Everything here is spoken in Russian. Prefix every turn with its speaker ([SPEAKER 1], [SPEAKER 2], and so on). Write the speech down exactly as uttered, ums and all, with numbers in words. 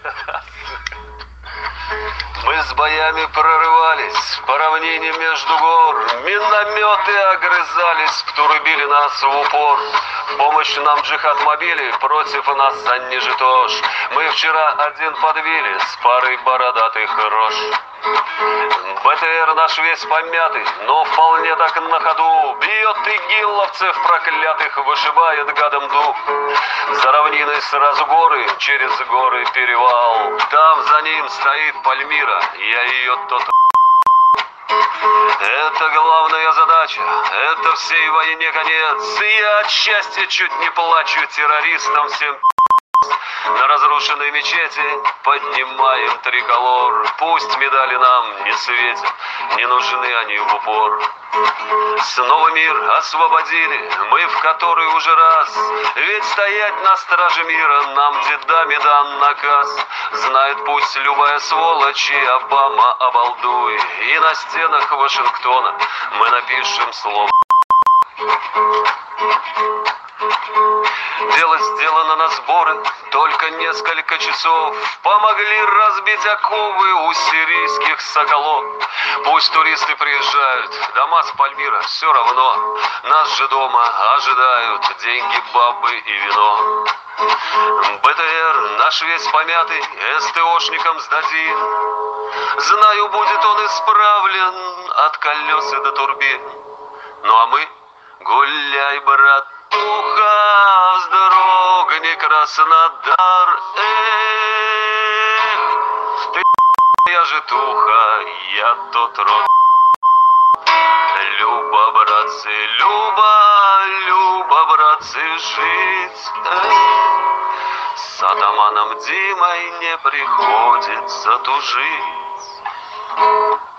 [SPEAKER 1] Мы с боями прорывались по равнине между гор, минометы огрызались, которые били нас в упор. В помощь нам джихад мобили, против нас они же тоже. Мы вчера один подбили с парой бородатых рож. БТР наш весь помятый, но вполне так на ходу. Бьет игилловцев проклятых, вышибает гадом дуб. За равниной сразу горы, через горы перевал. Там за ним стоит Пальмира, я ее тот. Это главная задача, это всей войне конец. Я от счастья чуть не плачу, террористам всем. На разрушенной мечети поднимаем триколор. Пусть медали нам не светят, не нужны они в упор. Снова мир освободили, мы в который уже раз. Ведь стоять на страже мира нам дедами дан наказ. Знает пусть любая сволочь и Обама обалдуй. И на стенах Вашингтона мы напишем слово. Дело сделано на сборы, только несколько часов помогли разбить оковы у сирийских соколов. Пусть туристы приезжают, дома с Пальмира все равно. Нас же дома ожидают деньги, бабы и вино. БТР наш весь помятый, СТОшникам сдадим. Знаю, будет он исправлен от колес и до турбин. Ну а мы, гуляй, брат, туха, вздрогни, Краснодар, эх, ты я же туха, я тот род. Люба, братцы, Люба, Люба, братцы, жить, эх, с атаманом Димой не приходится тужить.